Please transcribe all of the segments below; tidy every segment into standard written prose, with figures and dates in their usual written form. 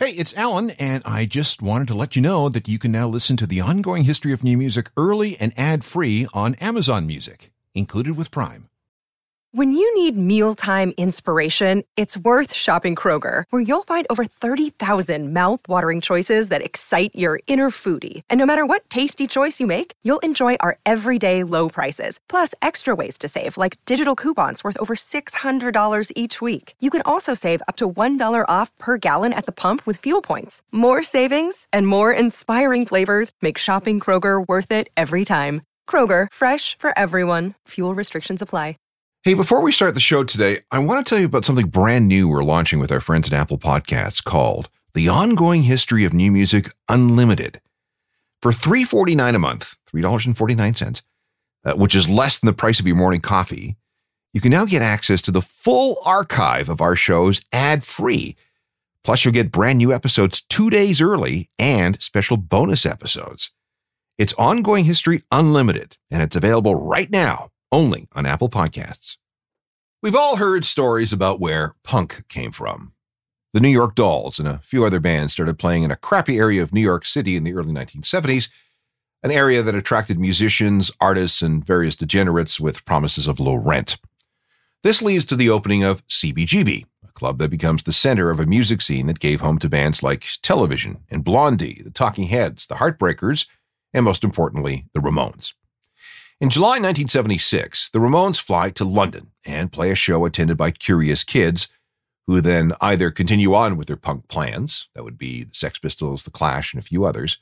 Hey, it's Alan, and I just wanted to let you know that you can now listen to the ongoing history of new music early and ad-free on Amazon Music, included with Prime. When you need mealtime inspiration, it's worth shopping Kroger, where you'll find over 30,000 mouth-watering choices that excite your inner foodie. And no matter what tasty choice you make, you'll enjoy our everyday low prices, plus extra ways to save, like digital coupons worth over $600 each week. You can also save up to $1 off per gallon at the pump with fuel points. More savings and more inspiring flavors make shopping Kroger worth it every time. Kroger, fresh for everyone. Fuel restrictions apply. Hey, before we start the show today, I want to tell you about something brand new we're launching with our friends at Apple Podcasts called The Ongoing History of New Music Unlimited. For $3.49 a month, $3.49, which is less than the price of your morning coffee, you can now get access to the full archive of our shows ad-free. Plus, you'll get brand new episodes 2 days early and special bonus episodes. It's Ongoing History Unlimited, and it's available right now, only on Apple Podcasts. We've all heard stories about where punk came from. The New York Dolls and a few other bands started playing in a crappy area of New York City in the early 1970s, an area that attracted musicians, artists, and various degenerates with promises of low rent. This leads to the opening of CBGB, a club that becomes the center of a music scene that gave home to bands like Television and Blondie, the Talking Heads, the Heartbreakers, and most importantly, the Ramones. In July 1976, the Ramones fly to London and play a show attended by curious kids who then either continue on with their punk plans, that would be the Sex Pistols, the Clash, and a few others,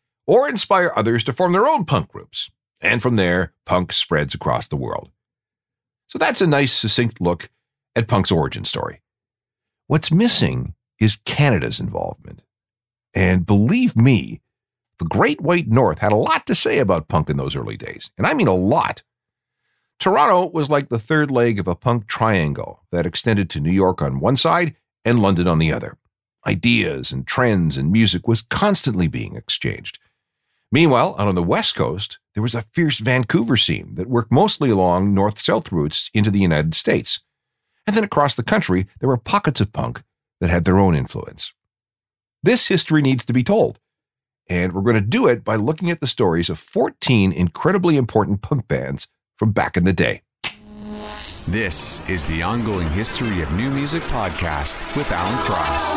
or inspire others to form their own punk groups. And from there, punk spreads across the world. So that's a nice, succinct look at punk's origin story. What's missing is Canada's involvement. And believe me, the Great White North had a lot to say about punk in those early days, and I mean a lot. Toronto was like the third leg of a punk triangle that extended to New York on one side and London on the other. Ideas and trends and music was constantly being exchanged. Meanwhile, out on the West Coast, there was a fierce Vancouver scene that worked mostly along north-south routes into the United States. And then across the country, there were pockets of punk that had their own influence. This history needs to be told. And we're going to do it by looking at the stories of 14 incredibly important punk bands from back in the day. This is the Ongoing History of New Music podcast with Alan Cross.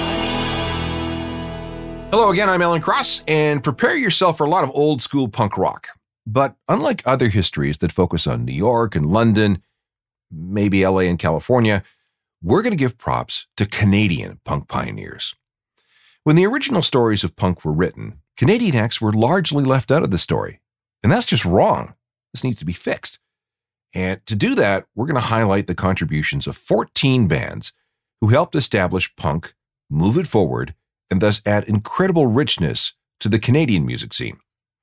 Hello again, I'm Alan Cross, and prepare yourself for a lot of old school punk rock. But unlike other histories that focus on New York and London, maybe LA and California, we're going to give props to Canadian punk pioneers. When the original stories of punk were written, Canadian acts were largely left out of the story. And that's just wrong. This needs to be fixed. And to do that, we're going to highlight the contributions of 14 bands who helped establish punk, move it forward, and thus add incredible richness to the Canadian music scene.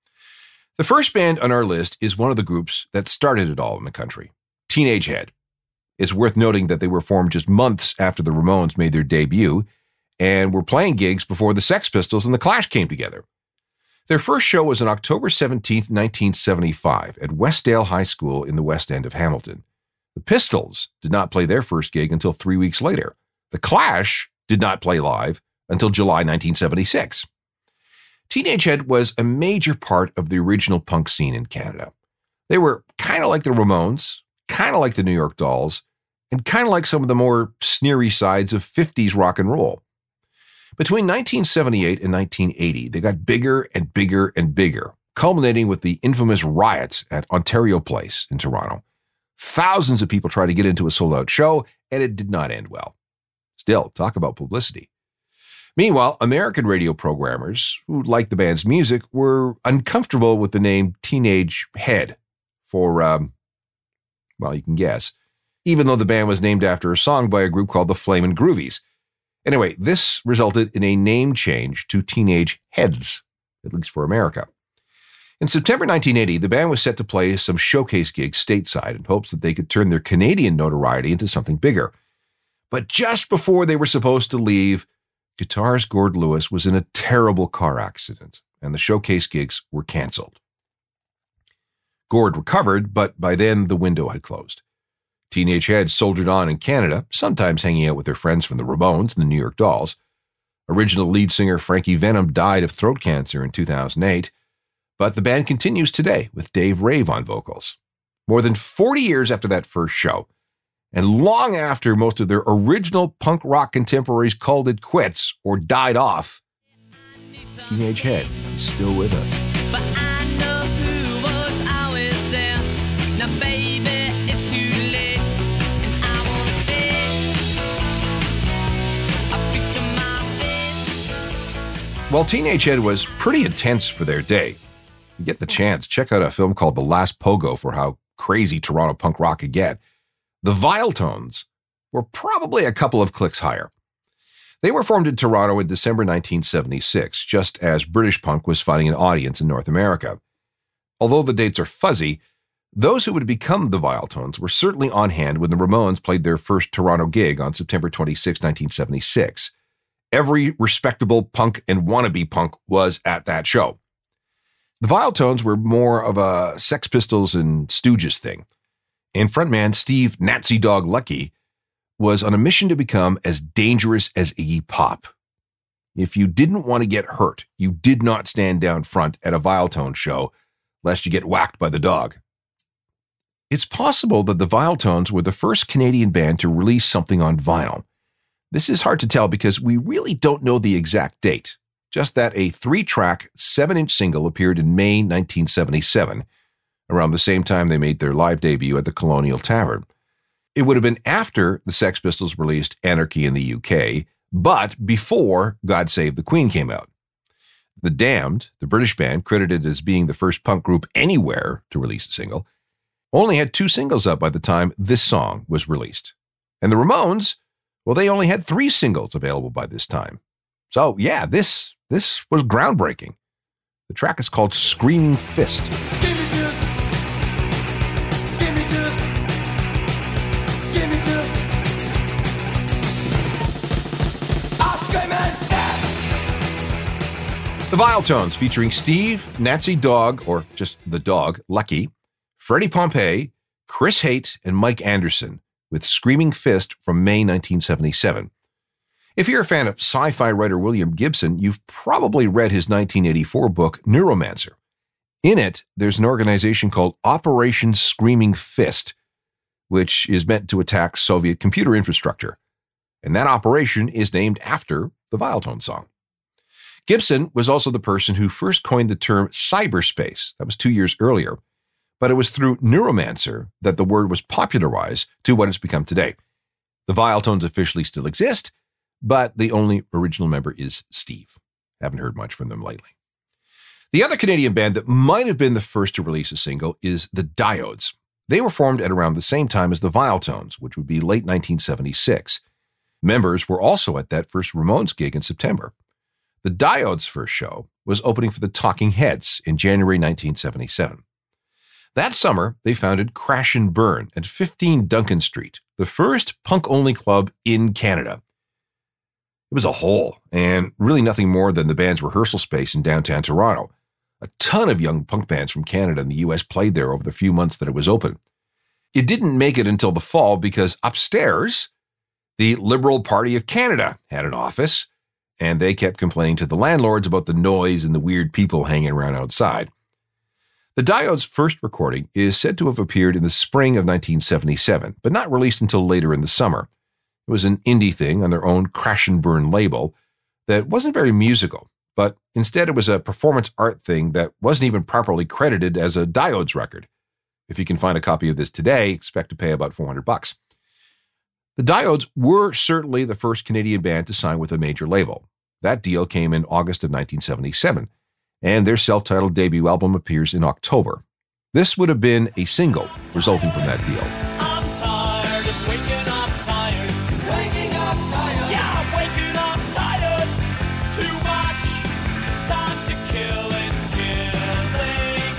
The first band on our list is one of the groups that started it all in the country, Teenage Head. It's worth noting that they were formed just months after the Ramones made their debut, and were playing gigs before the Sex Pistols and the Clash came together. Their first show was on October 17, 1975, at Westdale High School in the West End of Hamilton. The Pistols did not play their first gig until 3 weeks later. The Clash did not play live until July 1976. Teenage Head was a major part of the original punk scene in Canada. They were kind of like the Ramones, kind of like the New York Dolls, and kind of like some of the more sneery sides of 50s rock and roll. Between 1978 and 1980, they got bigger and bigger and bigger, culminating with the infamous riots at Ontario Place in Toronto. Thousands of people tried to get into a sold-out show, and it did not end well. Still, talk about publicity. Meanwhile, American radio programmers who liked the band's music were uncomfortable with the name Teenage Head for, well, you can guess, even though the band was named after a song by a group called the Flamin' Groovies. Anyway, this resulted in a name change to Teenage Heads, at least for America. In September 1980, the band was set to play some showcase gigs stateside in hopes that they could turn their Canadian notoriety into something bigger. But just before they were supposed to leave, guitarist Gord Lewis was in a terrible car accident, and the showcase gigs were canceled. Gord recovered, but by then the window had closed. Teenage Head soldiered on in Canada, sometimes hanging out with their friends from the Ramones and the New York Dolls. Original lead singer Frankie Venom died of throat cancer in 2008, but the band continues today with Dave Rave on vocals. More than 40 years after that first show, and long after most of their original punk rock contemporaries called it quits or died off, Teenage Head is still with us. But I know who was always there. Now, baby, it's too late. And I want to say, I picture my face. Well, Teenage Head was pretty intense for their day. If you get the chance, check out a film called The Last Pogo for how crazy Toronto punk rock could get. The Viletones were probably a couple of clicks higher. They were formed in Toronto in December 1976, just as British punk was finding an audience in North America. Although the dates are fuzzy, those who would become the Viletones were certainly on hand when the Ramones played their first Toronto gig on September 26, 1976. Every respectable punk and wannabe punk was at that show. The Viletones were more of a Sex Pistols and Stooges thing, and frontman Steve Nazi Dog Lucky was on a mission to become as dangerous as Iggy Pop. If you didn't want to get hurt, you did not stand down front at a Viletone show, lest you get whacked by the dog. It's possible that the Viletones were the first Canadian band to release something on vinyl. This is hard to tell because we really don't know the exact date, just that a 3-track, 7-inch single appeared in May 1977, around the same time they made their live debut at the Colonial Tavern. It would have been after the Sex Pistols released Anarchy in the UK, but before God Save the Queen came out. The Damned, the British band credited as being the first punk group anywhere to release a single, only had 2 singles up by the time this song was released. And the Ramones, well, they only had 3 singles available by this time. So yeah, this was groundbreaking. The track is called Screaming Fist. The Viletones, featuring Steve, Nazi Dog, or just the dog, Lucky, Freddie Pompey, Chris Haight, and Mike Anderson, with Screaming Fist from May 1977. If you're a fan of sci-fi writer William Gibson, you've probably read his 1984 book, Neuromancer. In it, there's an organization called Operation Screaming Fist, which is meant to attack Soviet computer infrastructure. And that operation is named after the Viletone song. Gibson was also the person who first coined the term cyberspace. That was 2 years earlier. But it was through Neuromancer that the word was popularized to what it's become today. The Viletones officially still exist, but the only original member is Steve. Haven't heard much from them lately. The other Canadian band that might have been the first to release a single is the Diodes. They were formed at around the same time as the Viletones, which would be late 1976. Members were also at that first Ramones gig in September. The Diodes' first show was opening for the Talking Heads in January 1977. That summer, they founded Crash and Burn at 15 Duncan Street, the first punk-only club in Canada. It was a hole, and really nothing more than the band's rehearsal space in downtown Toronto. A ton of young punk bands from Canada and the US played there over the few months that it was open. It didn't make it until the fall because upstairs, the Liberal Party of Canada had an office, and they kept complaining to the landlords about the noise and the weird people hanging around outside. The Diodes' first recording is said to have appeared in the spring of 1977, but not released until later in the summer. It was an indie thing on their own Crash and Burn label that wasn't very musical, but instead it was a performance art thing that wasn't even properly credited as a Diodes record. If you can find a copy of this today, expect to pay about $400. The Diodes were certainly the first Canadian band to sign with a major label. That deal came in August of 1977, and their self-titled debut album appears in October. This would have been a single resulting from that deal. I'm tired of waking up tired. Waking up tired. Yeah, waking up tired. Too much time to kill. It's killing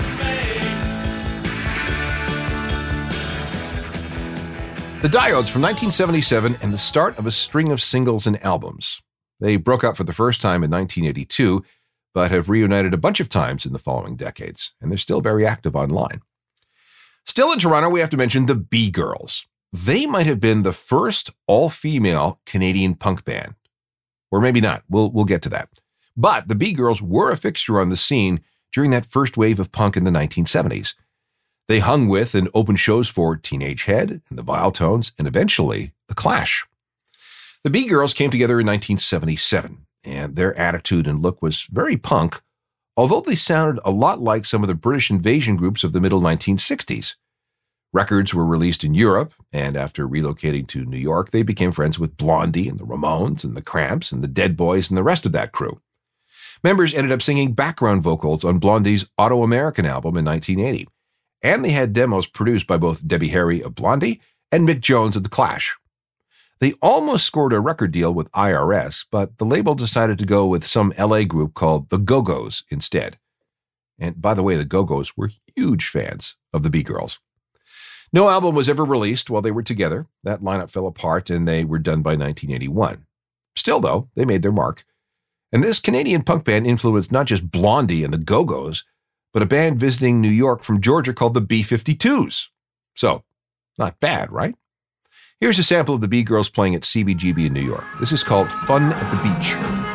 me. The Diodes from 1977 and the start of a string of singles and albums. They broke up for the first time in 1982, but have reunited a bunch of times in the following decades, and they're still very active online. Still in Toronto, we have to mention the B-Girls. They might have been the first all-female Canadian punk band. Or maybe not. We'll get to that. But the B-Girls were a fixture on the scene during that first wave of punk in the 1970s. They hung with and opened shows for Teenage Head and the Vile Tones and eventually The Clash. The B-Girls came together in 1977, and their attitude and look was very punk, although they sounded a lot like some of the British invasion groups of the middle 1960s. Records were released in Europe, and after relocating to New York, they became friends with Blondie and the Ramones and the Cramps and the Dead Boys and the rest of that crew. Members ended up singing background vocals on Blondie's Auto-American album in 1980, and they had demos produced by both Debbie Harry of Blondie and Mick Jones of The Clash. They almost scored a record deal with IRS, but the label decided to go with some LA group called the Go-Go's instead. And by the way, the Go-Go's were huge fans of the B-Girls. No album was ever released while they were together. That lineup fell apart and they were done by 1981. Still, though, they made their mark. And this Canadian punk band influenced not just Blondie and the Go-Go's, but a band visiting New York from Georgia called the B-52s. So, not bad, right? Here's a sample of the B-Girls playing at CBGB in New York. This is called Fun at the Beach.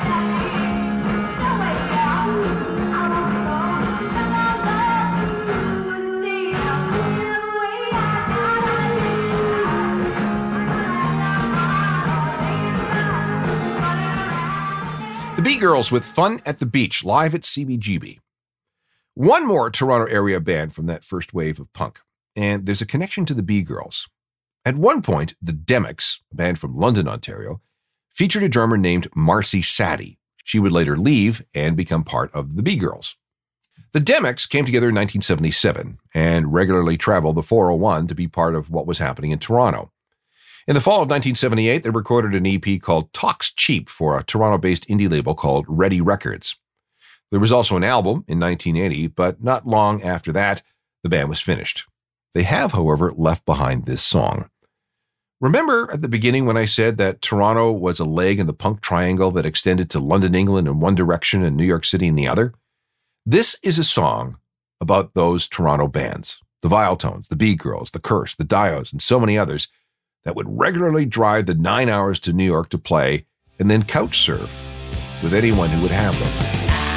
The B-Girls with Fun at the Beach, live at CBGB. One more Toronto area band from that first wave of punk, and there's a connection to the B-Girls. At one point, the Demics, a band from London, Ontario, featured a drummer named Marcy Sadie. She would later leave and become part of the B-Girls. The Demics came together in 1977 and regularly traveled the 401 to be part of what was happening in Toronto. In the fall of 1978, they recorded an EP called Talks Cheap for a Toronto-based indie label called Ready Records. There was also an album in 1980, but not long after that, the band was finished. They have, however, left behind this song. Remember at the beginning when I said that Toronto was a leg in the punk triangle that extended to London, England in one direction and New York City in the other? This is a song about those Toronto bands, the Vile Tones, the B-Girls, the Curse, the Diodes, and so many others that would regularly drive the 9 hours to New York to play and then couch surf with anyone who would have them.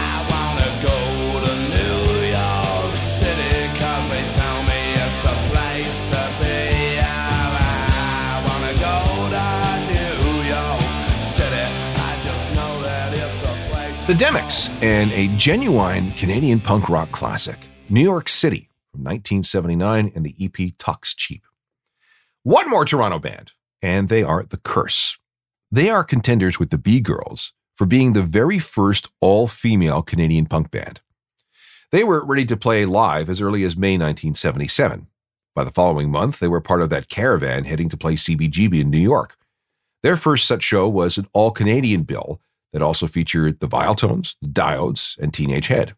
The Demics, and a genuine Canadian punk rock classic, New York City, from 1979, and the EP Talks Cheap. One more Toronto band, and they are The Curse. They are contenders with the B-Girls for being the very first all-female Canadian punk band. They were ready to play live as early as May 1977. By the following month, they were part of that caravan heading to play CBGB in New York. Their first such show was an all-Canadian bill that also featured the Vile Tones, the Diodes, and Teenage Head.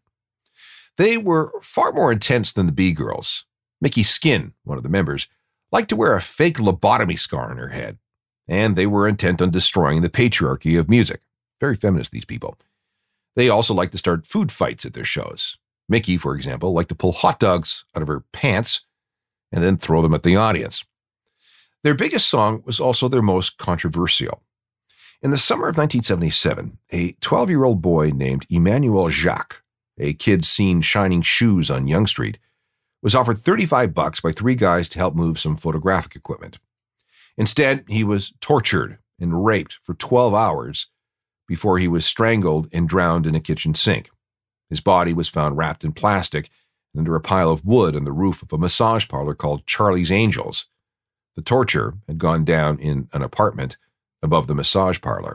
They were far more intense than the B-Girls. Mickey Skin, one of the members, liked to wear a fake lobotomy scar on her head, and they were intent on destroying the patriarchy of music. Very feminist, these people. They also liked to start food fights at their shows. Mickey, for example, liked to pull hot dogs out of her pants and then throw them at the audience. Their biggest song was also their most controversial. In the summer of 1977, a 12-year-old boy named Emmanuel Jacques, a kid seen shining shoes on Yonge Street, was offered $35 by three guys to help move some photographic equipment. Instead, he was tortured and raped for 12 hours before he was strangled and drowned in a kitchen sink. His body was found wrapped in plastic under a pile of wood on the roof of a massage parlor called Charlie's Angels. The torture had gone down in an apartment above the massage parlor.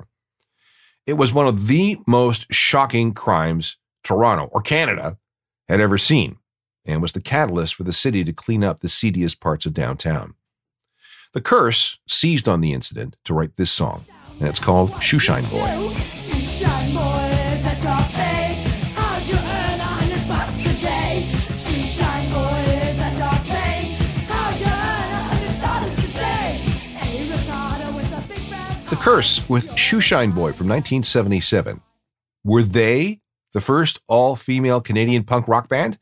It was one of the most shocking crimes Toronto or Canada had ever seen, and was the catalyst for the city to clean up the seediest parts of downtown. The Curse seized on the incident to write this song, and it's called Shoeshine Boy. Shoeshine boy, is that your pay? How'd you earn $100 a day? Shoeshine boy, is that your pay? How'd you earn $100 a day? Hey, Ricardo with a big red. The Curse with Shoeshine Boy from 1977. Were they the first all-female Canadian punk rock band?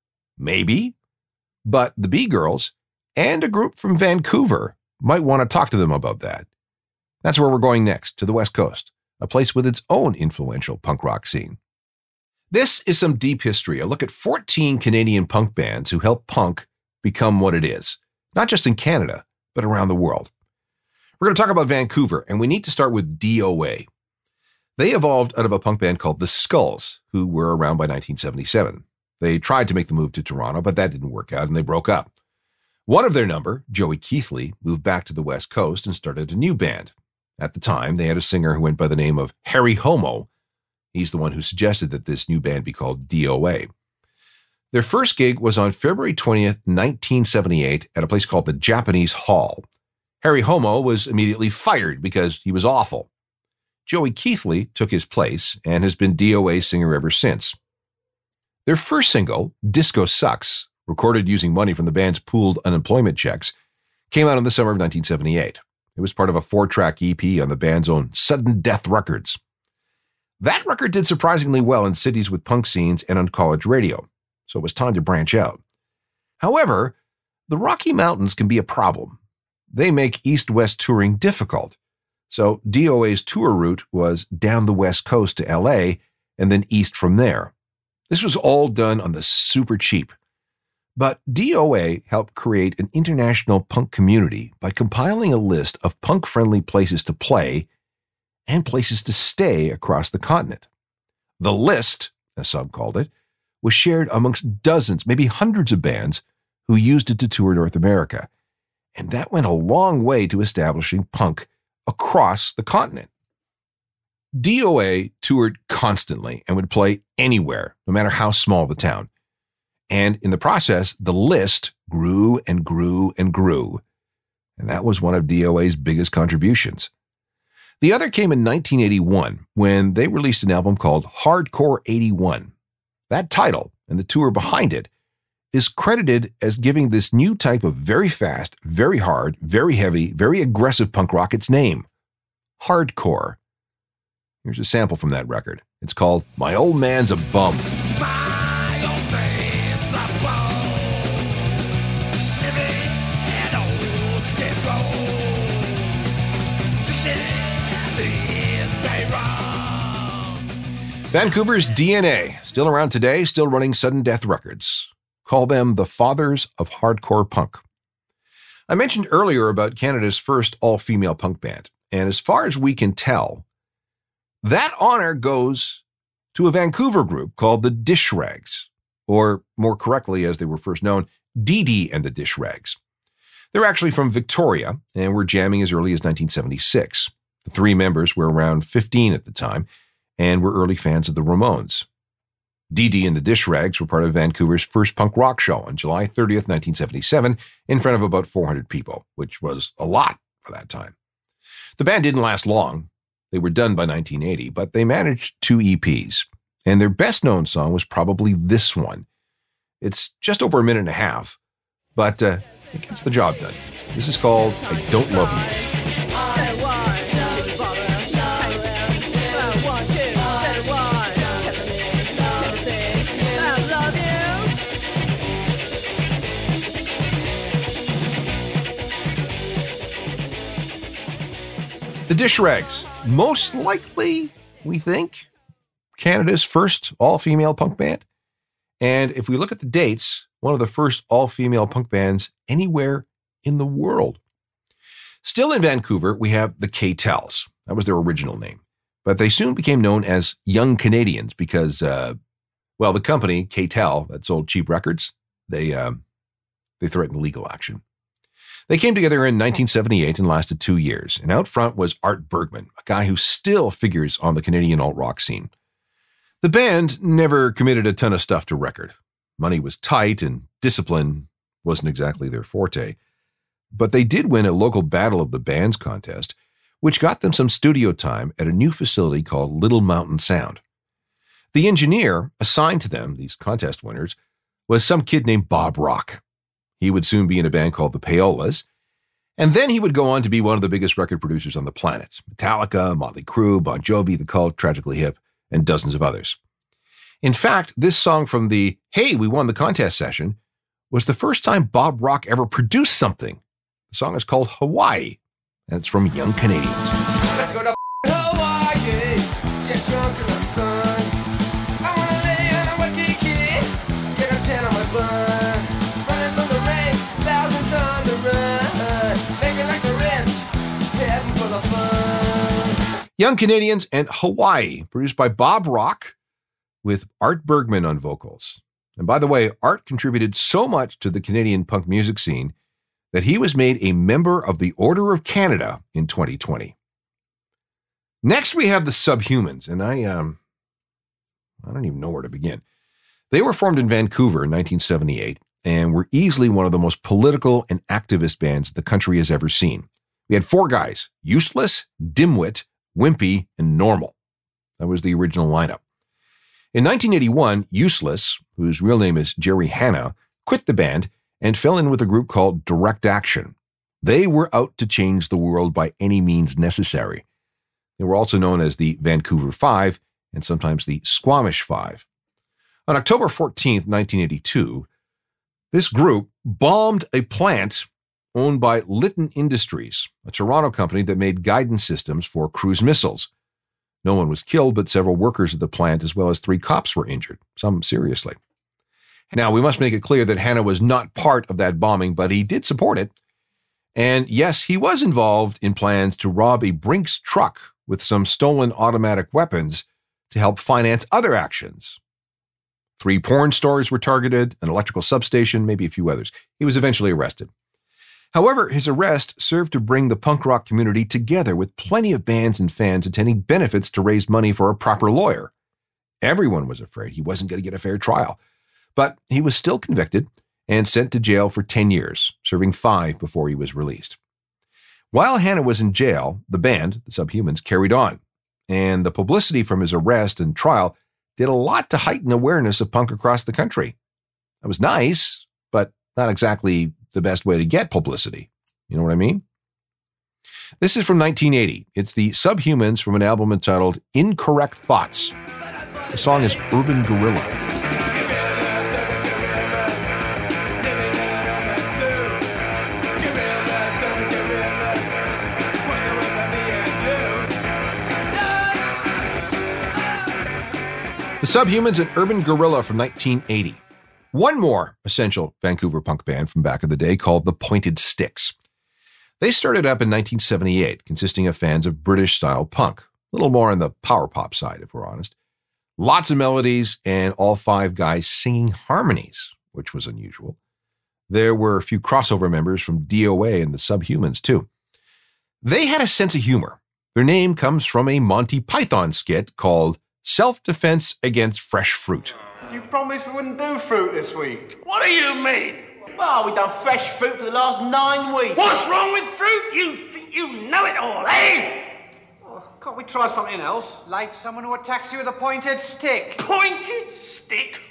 Maybe. But the B-Girls and a group from Vancouver might want to talk to them about that. That's where we're going next, to the West Coast. a place with its own influential punk rock scene. This is some deep history, a look at 14 Canadian punk bands who helped punk become what it is, not just in Canada, but around the world. We're going to talk about Vancouver, and we need to start with DOA. They evolved out of a punk band called The Skulls, who were around by 1977. They tried to make the move to Toronto, but that didn't work out, and they broke up. One of their number, Joey Keithley, moved back to the West Coast and started a new band. At the time, they had a singer who went by the name of Harry Homo. He's the one who suggested that this new band be called DOA. Their first gig was on February 20th, 1978, at a place called the Japanese Hall. Harry Homo was immediately fired because he was awful. Joey Keithley took his place and has been DOA's singer ever since. Their first single, Disco Sucks, recorded using money from the band's pooled unemployment checks, came out in the summer of 1978. It was part of a 4-track EP on the band's own Sudden Death Records. That record did surprisingly well in cities with punk scenes and on college radio, so it was time to branch out. However, the Rocky Mountains can be a problem. They make east-west touring difficult, so DOA's tour route was down the West Coast to LA and then east from there. This was all done on the super cheap. But DOA helped create an international punk community by compiling a list of punk-friendly places to play and places to stay across the continent. The list, as some called it, was shared amongst dozens, maybe hundreds of bands who used it to tour North America. And that went a long way to establishing punk across the continent. DOA toured constantly and would play anywhere, no matter how small the town. And in the process, the list grew and grew and grew. And that was one of DOA's biggest contributions. The other came in 1981 when they released an album called Hardcore 81. That title and the tour behind it is credited as giving this new type of very fast, very hard, very heavy, very aggressive punk rock its name, hardcore. Here's a sample from that record. It's called My Old Man's a Bum. My old man's a bum, living an old skid row. Vancouver's DNA, still around today, still running Sudden Death Records. Call them the fathers of hardcore punk. I mentioned earlier about Canada's first all-female punk band, and as far as we can tell, that honor goes to a Vancouver group called the Dish Rags, or more correctly, as they were first known, Dee Dee and the Dish Rags. They're actually from Victoria and were jamming as early as 1976. The three members were around 15 at the time and were early fans of the Ramones. Dee Dee and the Dish Rags were part of Vancouver's first punk rock show on July 30th, 1977, in front of about 400 people, which was a lot for that time. The band didn't last long. They were done by 1980, but they managed 2 EPs, and their best-known song was probably this one. It's just over a minute and a half, but it gets the job done. This is called I Don't Love You. The Dish Rags, most likely, we think, Canada's first all-female punk band. And if we look at the dates, one of the first all-female punk bands anywhere in the world. Still in Vancouver, we have the K-Tels. That was their original name. But they soon became known as Young Canadians because, the company, K-Tel, that sold cheap records, they threatened legal action. They came together in 1978 and lasted 2 years. And out front was Art Bergman, a guy who still figures on the Canadian alt-rock scene. The band never committed a ton of stuff to record. Money was tight and discipline wasn't exactly their forte. But they did win a local Battle of the Bands contest, which got them some studio time at a new facility called Little Mountain Sound. The engineer assigned to them, these contest winners, was some kid named Bob Rock. He would soon be in a band called the Payolas, and then he would go on to be one of the biggest record producers on the planet. Metallica, Motley Crue, Bon Jovi, The Cult, Tragically Hip, and dozens of others. In fact, this song from the Hey, We Won the Contest session was the first time Bob Rock ever produced something. The song is called Hawaii, and it's from Young Canadians. Let's go to Hawaii. Hawaii, get drunk in the sun. I wanna lay on a Waikiki, get a tan on my bun. Running from the rain, thousands on the run. Making like the rich, heading for the fun. Young Canadians and Hawaii, produced by Bob Rock with Art Bergman on vocals. And by the way, Art contributed so much to the Canadian punk music scene that he was made a member of the Order of Canada in 2020. Next, we have the Subhumans, and I don't even know where to begin. They were formed in Vancouver in 1978 and were easily one of the most political and activist bands the country has ever seen. We had 4 guys: Useless, Dimwit, Wimpy, and Normal. That was the original lineup. In 1981, Useless, whose real name is Jerry Hanna, quit the band and fell in with a group called Direct Action. They were out to change the world by any means necessary. They were also known as the Vancouver Five and sometimes the Squamish Five. On October 14th, 1982, this group bombed a plant owned by Lytton Industries, a Toronto company that made guidance systems for cruise missiles. No one was killed, but several workers at the plant, as well as 3 cops, were injured, some seriously. Now, we must make it clear that Hanna was not part of that bombing, but he did support it. And yes, he was involved in plans to rob a Brinks truck with some stolen automatic weapons to help finance other actions. 3 porn stores were targeted, an electrical substation, maybe a few others. He was eventually arrested. However, his arrest served to bring the punk rock community together, with plenty of bands and fans attending benefits to raise money for a proper lawyer. Everyone was afraid he wasn't going to get a fair trial, but he was still convicted and sent to jail for 10 years, serving 5 before he was released. While Hanna was in jail, the band, the Subhumans, carried on, and the publicity from his arrest and trial did a lot to heighten awareness of punk across the country. That was nice, but not exactly the best way to get publicity. You know what I mean? This is from 1980. It's the Subhumans from an album entitled Incorrect Thoughts. The song is Urban Gorilla. The Subhumans and Urban Gorilla from 1980. One more essential Vancouver punk band from back in the day called the Pointed Sticks. They started up in 1978, consisting of fans of British-style punk, a little more on the power pop side, if we're honest. Lots of melodies and all 5 guys singing harmonies, which was unusual. There were a few crossover members from DOA and the Subhumans, too. They had a sense of humor. Their name comes from a Monty Python skit called Self-Defense Against Fresh Fruit. You promised we wouldn't do fruit this week. What do you mean? Well, we've done fresh fruit for the last 9 weeks. What's wrong with fruit? You think you know it all, eh? Oh, can't we try something else? Like someone who attacks you with a pointed stick. Pointed stick?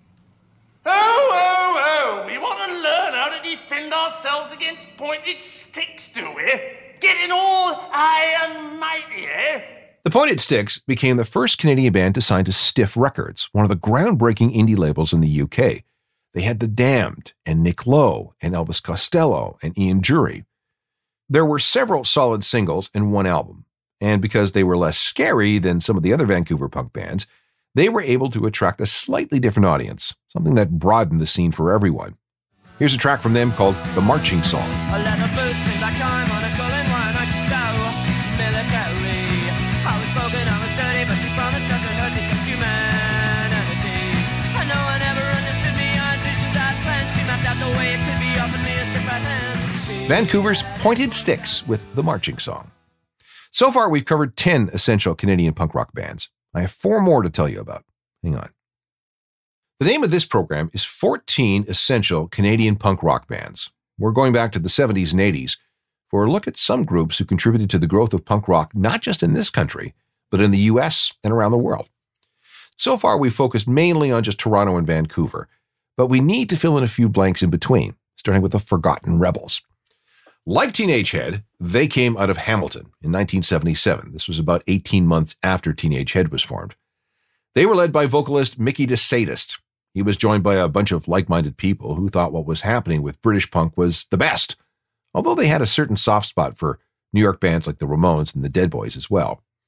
Oh, we want to learn how to defend ourselves against pointed sticks, do we? Getting all high and mighty, eh? The Pointed Sticks became the first Canadian band to sign to Stiff Records, one of the groundbreaking indie labels in the UK. They had The Damned, and Nick Lowe, and Elvis Costello, and Ian Jury. There were several solid singles and 1 album, and because they were less scary than some of the other Vancouver punk bands, they were able to attract a slightly different audience, something that broadened the scene for everyone. Here's a track from them called The Marching Song. A leather boot, spin back time on a golden wine. I should so military. I was broken, I was dirty, but she promised not to hurt me since humanity. And no one ever understood me. I had visions, I had plans. She mapped out the way it could be, offered me a stick right hand. Vancouver's Pointed Sticks with The Marching Song. So far, we've covered 10 essential Canadian punk rock bands. I have 4 more to tell you about. Hang on. The name of this program is 14 Essential Canadian Punk Rock Bands. We're going back to the 70s and 80s for a look at some groups who contributed to the growth of punk rock, not just in this country, but in the US and around the world. So far, we've focused mainly on just Toronto and Vancouver, but we need to fill in a few blanks in between, starting with the Forgotten Rebels. Like Teenage Head, they came out of Hamilton in 1977. This was about 18 months after Teenage Head was formed. They were led by vocalist Mickey DeSadist. He was joined by a bunch of like-minded people who thought what was happening with British punk was the best, although they had a certain soft spot for New York bands like the Ramones and the Dead Boys as well.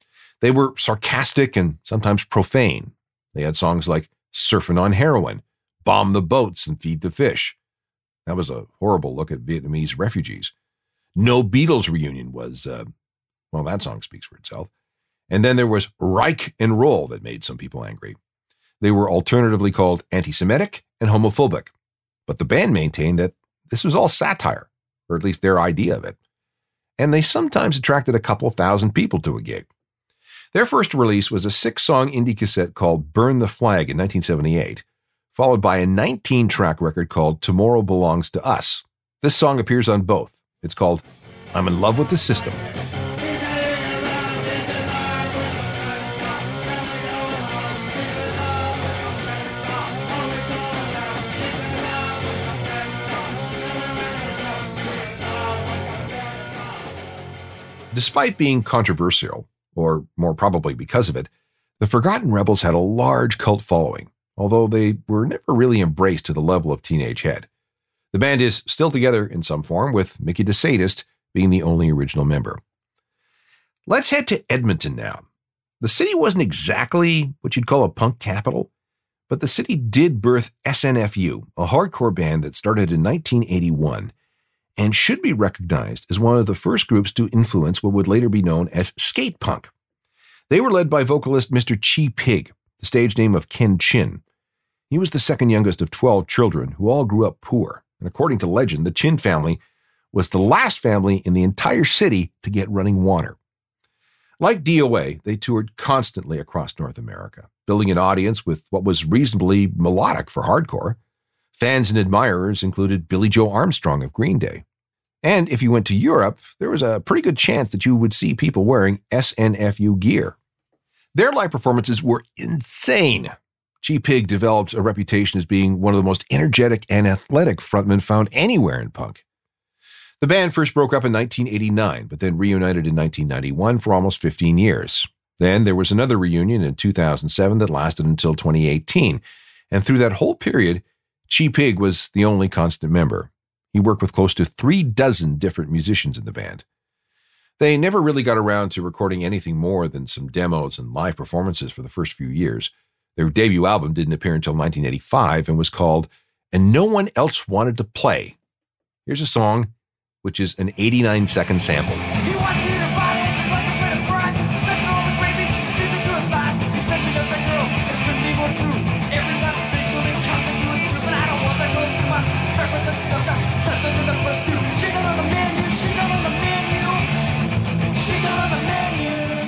They were sarcastic and sometimes profane. They had songs like Surfing on Heroin, Bomb the Boats and Feed the Fish. That was a horrible look at Vietnamese refugees. No Beatles Reunion was, well, that song speaks for itself. And then there was Reich and Roll that made some people angry. They were alternatively called anti-Semitic and homophobic. But the band maintained that this was all satire, or at least their idea of it. And they sometimes attracted a couple thousand people to a gig. Their first release was a 6-song indie cassette called Burn the Flag in 1978, followed by a 19-track record called Tomorrow Belongs to Us. This song appears on both. It's called I'm in Love with the System. Despite being controversial, or more probably because of it, the Forgotten Rebels had a large cult following, although they were never really embraced to the level of Teenage Head. The band is still together in some form, with Mickey DeSadist being the only original member. Let's head to Edmonton now. The city wasn't exactly what you'd call a punk capital, but the city did birth SNFU, a hardcore band that started in 1981 and should be recognized as one of the first groups to influence what would later be known as skate punk. They were led by vocalist Mr. Chi Pig, the stage name of Ken Chin. He was the second youngest of 12 children who all grew up poor, and according to legend, the Chin family was the last family in the entire city to get running water. Like DOA, they toured constantly across North America, building an audience with what was reasonably melodic for hardcore. Fans and admirers included Billy Joe Armstrong of Green Day. And if you went to Europe, there was a pretty good chance that you would see people wearing SNFU gear. Their live performances were insane. Chi Pig developed a reputation as being one of the most energetic and athletic frontmen found anywhere in punk. The band first broke up in 1989, but then reunited in 1991 for almost 15 years. Then there was another reunion in 2007 that lasted until 2018. And through that whole period, Chi Pig was the only constant member. He worked with close to 36 different musicians in the band. They never really got around to recording anything more than some demos and live performances for the first few years. Their debut album didn't appear until 1985 and was called And No One Else Wanted to Play. Here's a song, which is an 89-second sample. He wants you to buy it just like a plate of fries. Sucking all the gravy, sipping to his thighs. He says he knows that girl, it couldn't be more true. Every time the space woman comes into his soup, and I don't want that girl to my represent something in the first two. She got on the menu, she got on the menu, she got on the menu.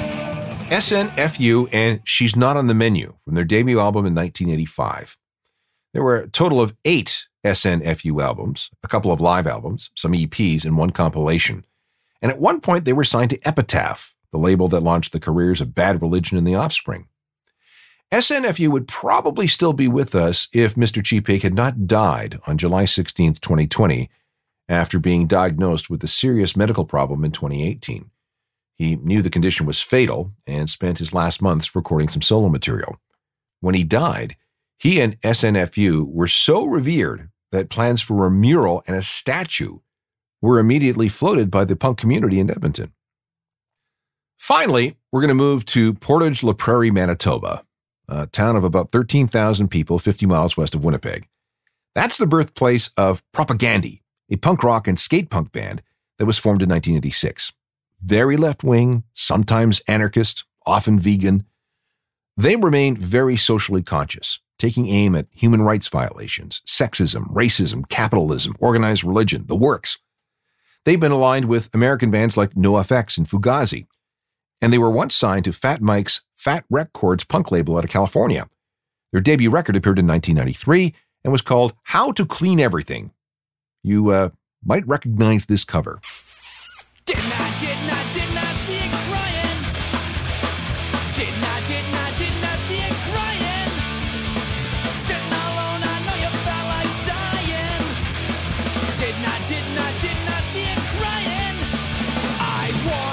SNFU and She's Not on the Menu from their debut album in 1985. There were a total of 8 SNFU albums, a couple of live albums, some EPs, and one compilation. And at one point, they were signed to Epitaph, the label that launched the careers of Bad Religion and The Offspring. SNFU would probably still be with us if Mr. Chi Pig had not died on July 16, 2020, after being diagnosed with a serious medical problem in 2018. He knew the condition was fatal and spent his last months recording some solo material. When he died, he and SNFU were so revered that plans for a mural and a statue were immediately floated by the punk community in Edmonton. Finally, we're going to move to Portage la Prairie, Manitoba, a town of about 13,000 people 50 miles west of Winnipeg. That's the birthplace of Propagandhi, a punk rock and skate punk band that was formed in 1986. Very left-wing, sometimes anarchist, often vegan. They remain very socially conscious, taking aim at human rights violations, sexism, racism, capitalism, organized religion, the works. They've been aligned with American bands like NoFX and Fugazi, and they were once signed to Fat Mike's Fat Records punk label out of California. Their debut record appeared in 1993 and was called How to Clean Everything. You might recognize this cover. Didn't I see it crying? Didn't I see it crying? Sitting alone, I know you felt like dying. Didn't I see it crying? I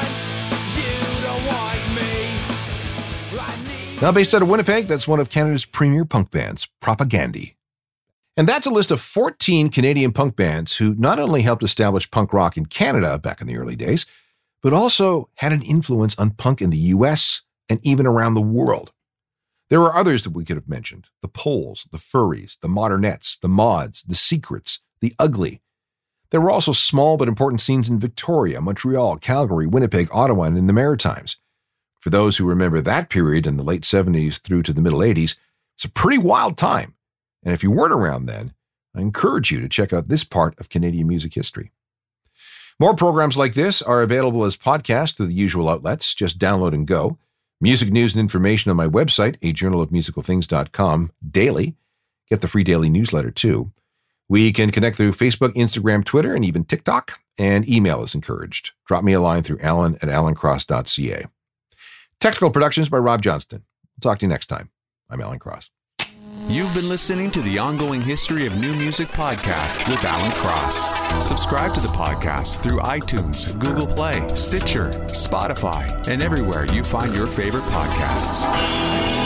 want you to want me. Now based out of Winnipeg, that's one of Canada's premier punk bands, Propagandhi. And that's a list of 14 Canadian punk bands who not only helped establish punk rock in Canada back in the early days, but also had an influence on punk in the US and even around the world. There are others that we could have mentioned: the Poles, the Furries, the Modernettes, the Mods, the Secrets, the Ugly. There were also small but important scenes in Victoria, Montreal, Calgary, Winnipeg, Ottawa, and in the Maritimes. For those who remember that period in the late 70s through to the middle 80s, it's a pretty wild time. And if you weren't around then, I encourage you to check out this part of Canadian music history. More programs like this are available as podcasts through the usual outlets. Just download and go. Music news and information on my website, ajournalofmusicalthings.com, daily. Get the free daily newsletter too. We can connect through Facebook, Instagram, Twitter, and even TikTok, and email is encouraged. Drop me a line through alan@alancross.ca. Technical productions by Rob Johnston. We'll talk to you next time. I'm Alan Cross. You've been listening to the Ongoing History of New Music podcast with Alan Cross. Subscribe to the podcast through iTunes, Google Play, Stitcher, Spotify, and everywhere you find your favorite podcasts.